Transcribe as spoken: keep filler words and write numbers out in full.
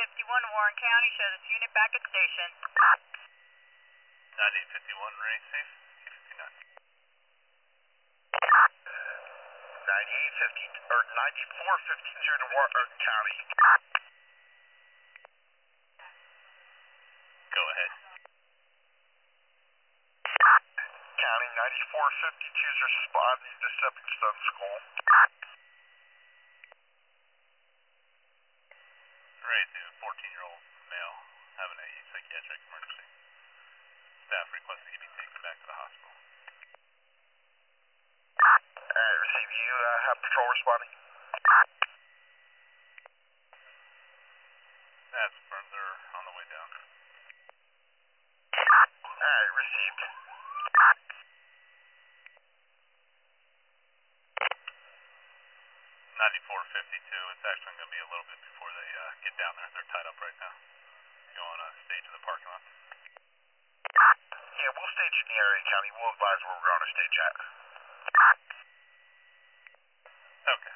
fifty-one, Warren County. Show this unit back at station. ninety-eight fifty-one, Ray, safe. C fifty-nine. ninety-eight fifty, or ninety-four fifty-two to Warren County. Go ahead. County, ninety-four fifty-two is responding to Stepping Stone School. Ray, to fourteen-year-old male having a psychiatric emergency. Staff requesting he be taken back to the hospital. Alright, receive. You uh, have patrol responding? That's affirmed. They're on the way down. Alright, received. ninety-four fifty-two, it's actually going to be a little bit before they uh, get down there. They're tied up right now. You want to stage in the parking lot? Yeah, we'll stage in the area, County. We'll advise where we're going to stage at. Okay.